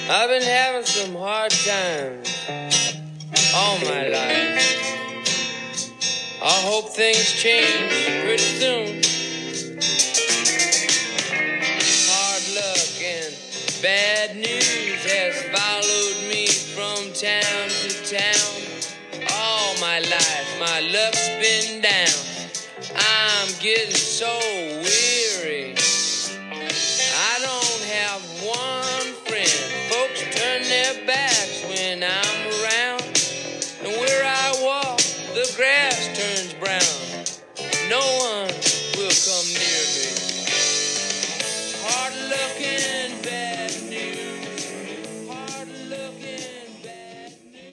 I've been having some hard times all my life. I hope things change pretty soon. Hard luck and bad news has followed me from town to town all my life. My luck's been down. I'm getting so weary. I don't have one friend. Folks turn their backs when I'm around. And where I walk, the grass turns brown. No one will come near me. Hard luck and bad news. Hard luck and bad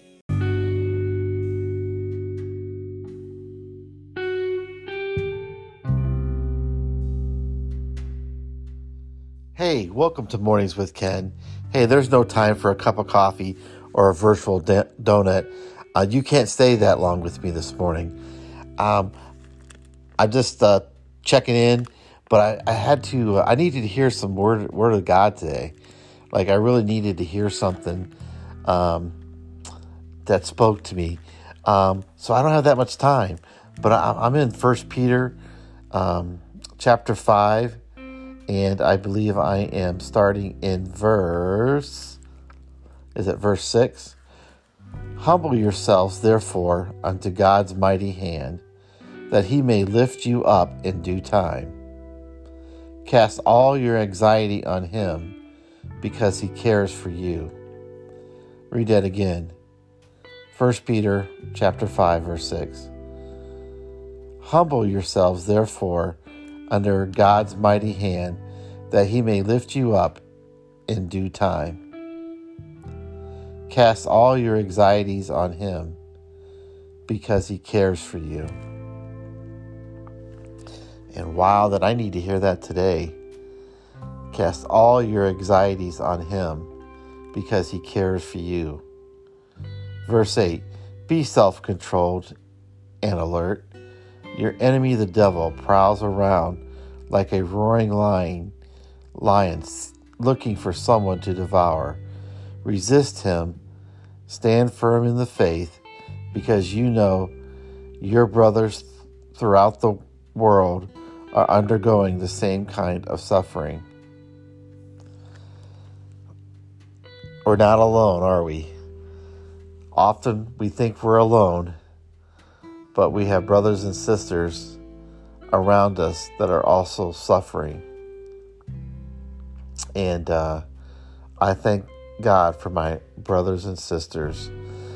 Hey, welcome to Mornings with Ken. Hey, there's no time for a cup of coffee or a virtual donut. You can't stay that long with me this morning. I'm just checking in, but I needed to hear some word of God today. Like, I really needed to hear something that spoke to me. So I don't have that much time, but I'm in 1 Peter chapter 5. And I believe I am starting in verse 6? Humble yourselves, therefore, unto God's mighty hand, that he may lift you up in due time. Cast all your anxiety on him, because he cares for you. Read that again. 1 Peter chapter 5, verse 6. Humble yourselves, therefore, under God's mighty hand, that he may lift you up in due time. Cast all your anxieties on him, because he cares for you. And wow, that I need to hear that today. Cast all your anxieties on him, because he cares for you. Verse 8, be self-controlled and alert. Your enemy, the devil, prowls around like a roaring lion looking for someone to devour. Resist him. Stand firm in the faith, because you know your brothers throughout the world are undergoing the same kind of suffering. We're not alone, are we? Often we think we're alone, but we have brothers and sisters around us that are also suffering. And I thank God for my brothers and sisters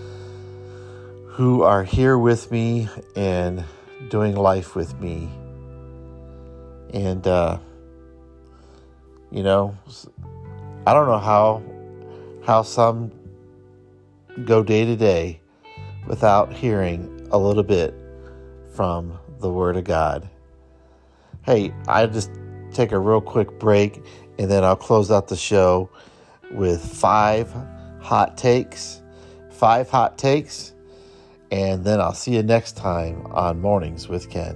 who are here with me and doing life with me. And, I don't know how some go day to day without hearing a little bit from the Word of God. Hey, I just take a real quick break, and then I'll close out the show with 5 hot takes. 5 hot takes, and then I'll see you next time on Mornings with Ken.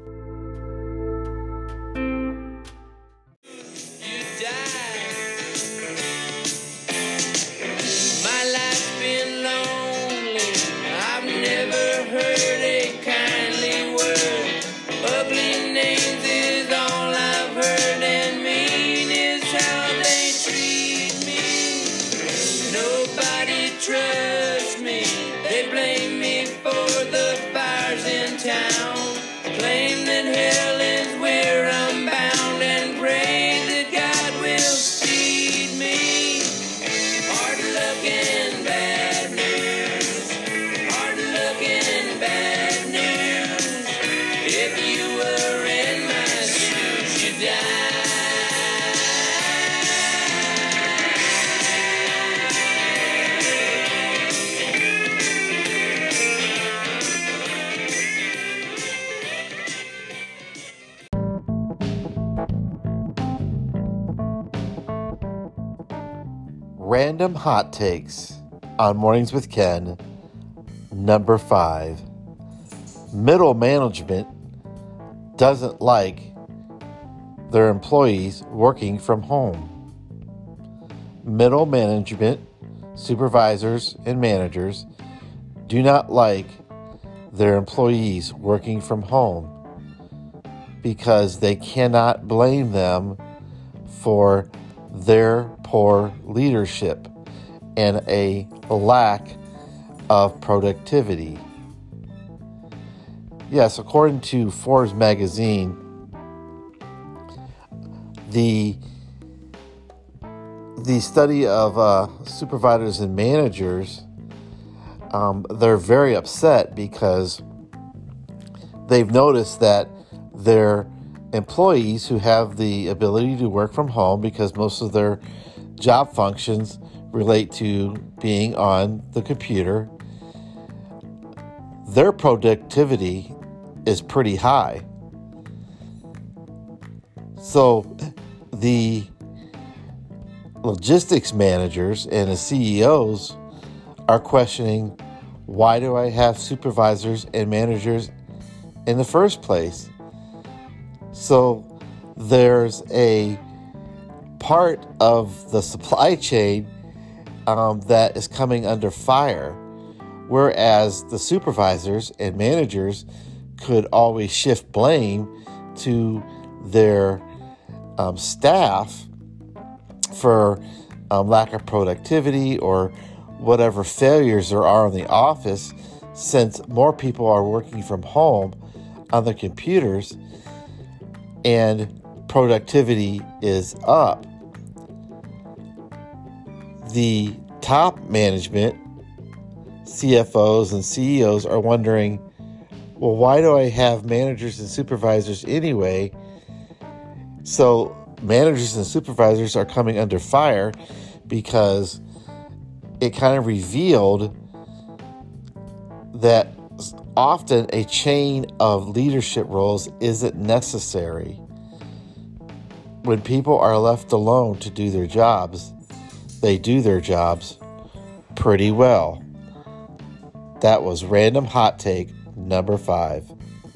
Trust me, they blame me for the fires in town. Claim that hell is where I'm bound, and pray that God will feed me. Hard luck and bad news. Hard luck and bad news. If you were in my shoes, you'd die. Random hot takes on Mornings with Ken, number 5. Middle management doesn't like their employees working from home. middle management, supervisors, and managers do not like their employees working from home because they cannot blame them for their poor leadership and a lack of productivity. Yes, according to Forbes magazine, the study of supervisors and managers, they're very upset because they've noticed that their employees who have the ability to work from home, because most of their job functions relate to being on the computer, their productivity is pretty high. So the logistics managers and the CEOs are questioning, why do I have supervisors and managers in the first place? So there's a part of the supply chain that is coming under fire, whereas the supervisors and managers could always shift blame to their staff for lack of productivity or whatever failures there are in the office, since more people are working from home on their computers and productivity is up. The top management, CFOs and CEOs, are wondering, well, why do I have managers and supervisors anyway? So managers and supervisors are coming under fire because it kind of revealed that often a chain of leadership roles isn't necessary. When people are left alone to do their jobs, they do their jobs pretty well. That was Random Hot Take number 5.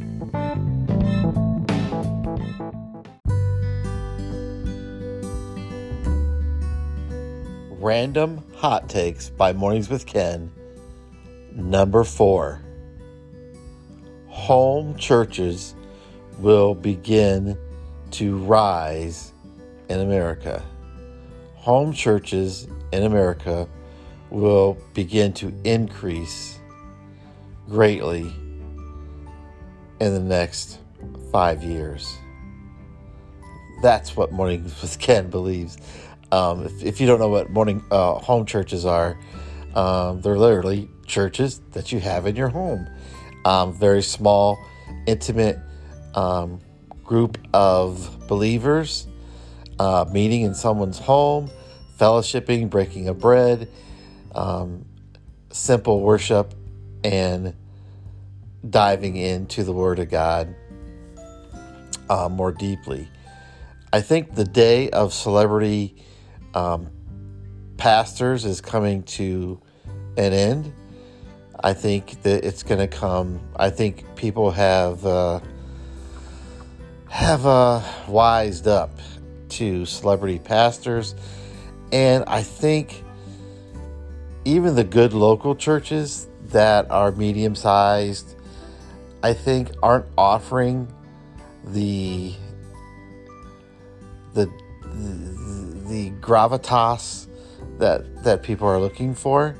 Random Hot Takes by Mornings with Ken, number 4. Home churches will begin to rise in America. Home churches in America will begin to increase greatly in the next 5 years. That's what Mornings with Ken believes. If you don't know what home churches are, they're literally churches that you have in your home. Very small, intimate group of believers meeting in someone's home, fellowshipping, breaking of bread, simple worship, and diving into the Word of God more deeply. I think the day of celebrity pastors is coming to an end. I think that it's going to come. I think people have wised up to celebrity pastors, and I think even the good local churches that are medium-sized, I think aren't offering the gravitas that people are looking for.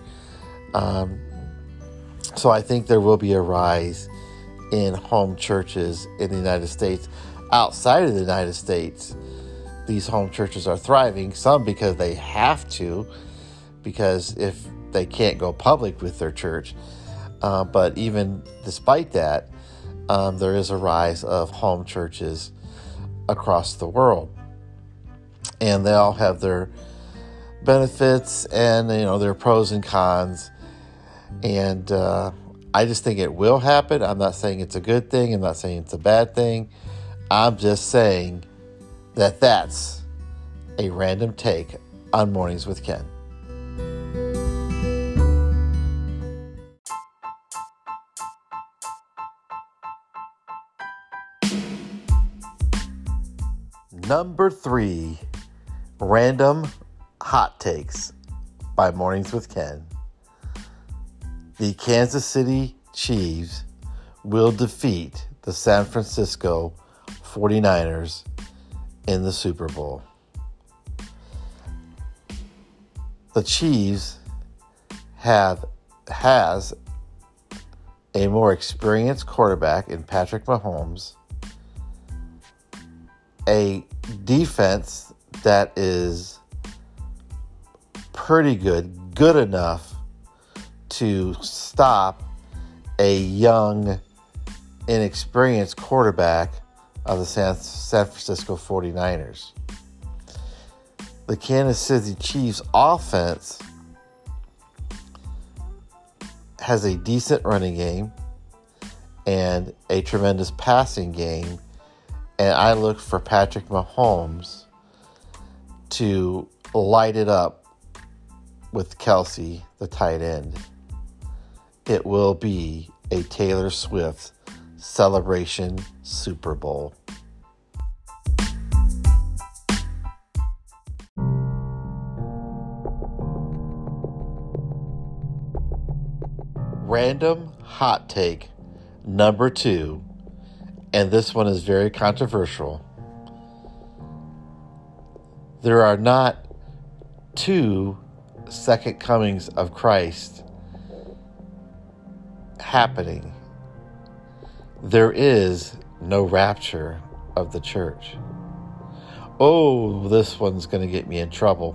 So I think there will be a rise in home churches in the United States. Outside of the United States, these home churches are thriving, some because they have to, because if they can't go public with their church. But even despite that, there is a rise of home churches across the world. And they all have their benefits and, their pros and cons. And I just think it will happen. I'm not saying it's a good thing. I'm not saying it's a bad thing. I'm just saying that that's a random take on Mornings with Ken. Number 3, random Hot Takes by Mornings with Ken. The Kansas City Chiefs will defeat the San Francisco 49ers in the Super Bowl. The Chiefs has a more experienced quarterback in Patrick Mahomes, a defense that is pretty good enough to stop a young, inexperienced quarterback of the San Francisco 49ers. The Kansas City Chiefs offense has a decent running game and a tremendous passing game, and I look for Patrick Mahomes to light it up with Kelsey, the tight end. It will be a Taylor Swift celebration Super Bowl. Random hot take number 2, and this one is very controversial. There are not 2 second comings of Christ happening. There is no rapture of the church. Oh, this one's going to get me in trouble.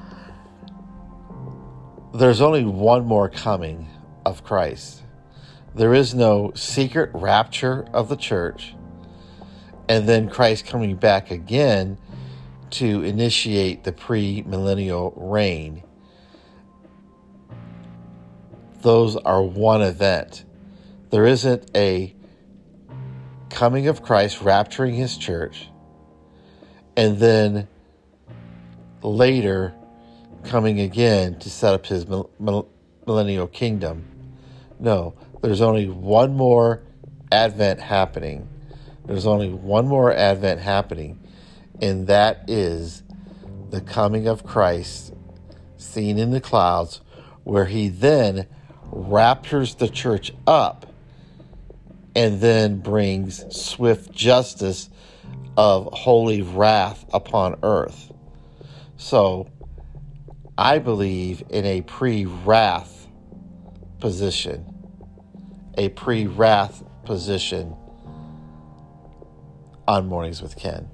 There's only one more coming of Christ. There is no secret rapture of the church and then Christ coming back again to initiate the pre-millennial reign. Those are one event. There isn't a coming of Christ rapturing his church and then later coming again to set up his millennial kingdom. No, there's only one more advent happening. There's only one more advent happening, and that is the coming of Christ seen in the clouds, where he then raptures the church up and then brings swift justice of holy wrath upon earth. So I believe in a pre-wrath position. A pre-wrath position on Mornings with Ken.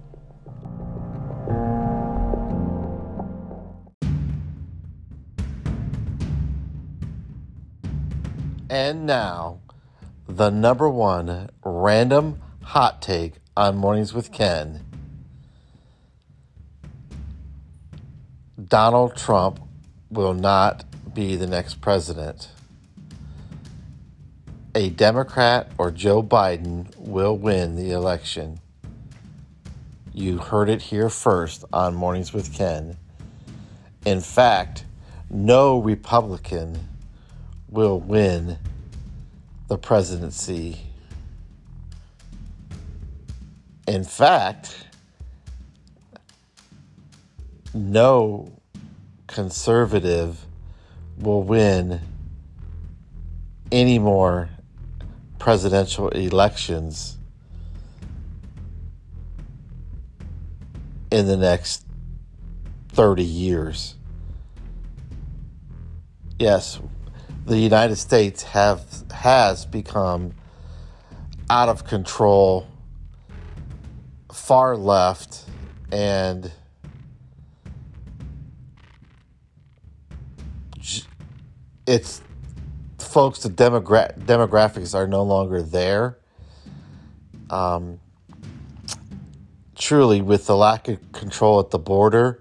And now, the number 1 random hot take on Mornings with Ken. Donald Trump will not be the next president. A Democrat or Joe Biden will win the election. You heard it here first on Mornings with Ken. In fact, no Republican will win the presidency. In fact, no conservative will win any more presidential elections in the next 30 years. Yes, the United States has become out of control, far left, and it's folks, the demographics are no longer there. Truly, with the lack of control at the border,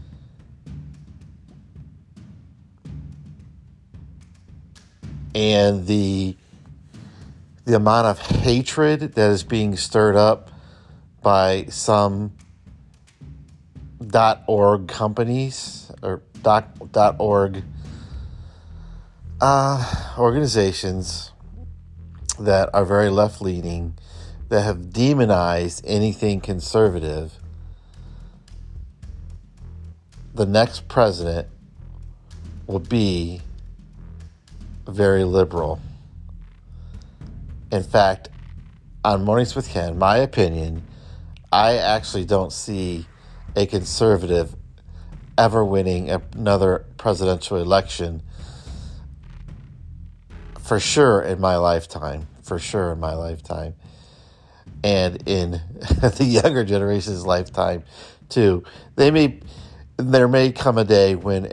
and the amount of hatred that is being stirred up by some .org companies or .org organizations that are very left-leaning, that have demonized anything conservative. the next president will be very liberal. In fact, on Mornings with Ken, my opinion, I actually don't see a conservative ever winning another presidential election for sure in my lifetime. And in the younger generation's lifetime too. There may come a day when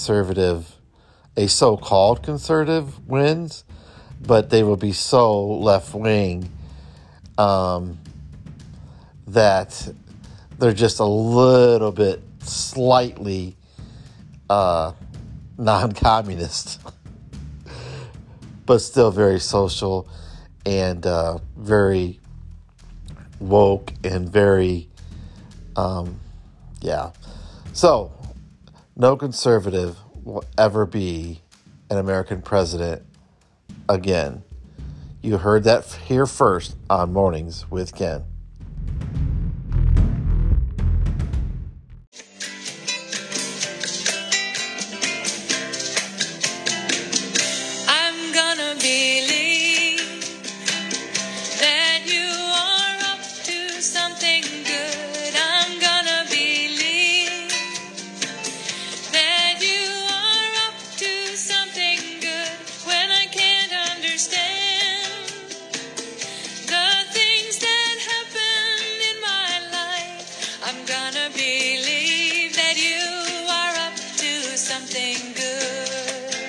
a so-called conservative wins, but they will be so left-wing that they're just a little bit slightly non-communist, but still very social and very woke and very, So, no conservative will ever be an American president again. You heard that here first on Mornings with Ken. I'm gonna believe that you are up to something good. I'm gonna believe that you are up to something good when I can't understand the things that happen in my life. I'm gonna believe that you are up to something good.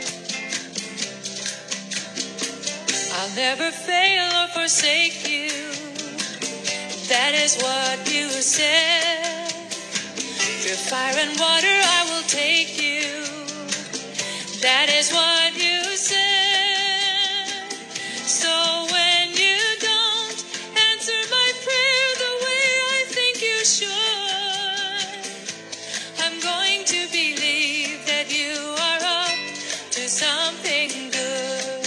I'll never fail or forsake you. That is what you said. Through fire and water I will take you. That is what you said. So when you don't answer my prayer the way I think you should, I'm going to believe that you are up to something good.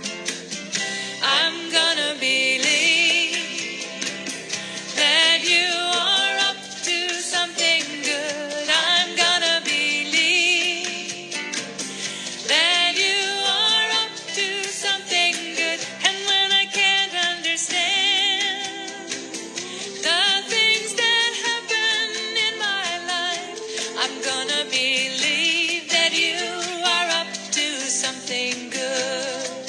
I'm gonna believe that you are up to something good. I'm gonna believe that you are up to something good. And when I can't understand the things that happen in my life, I'm gonna believe that you are up to something good.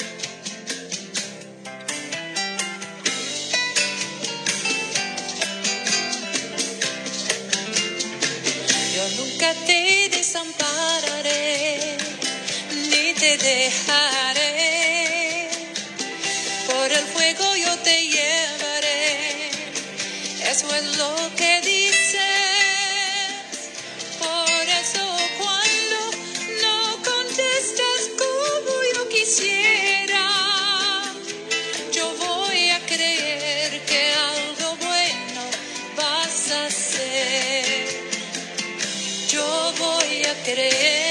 Yo nunca te desampararé, ni te dejaré. Por el fuego yo te llevaré. Eso es lo que dices. Por eso cuando no contestas como yo quisiera, yo voy a creer que algo bueno vas a hacer. Yo voy a creer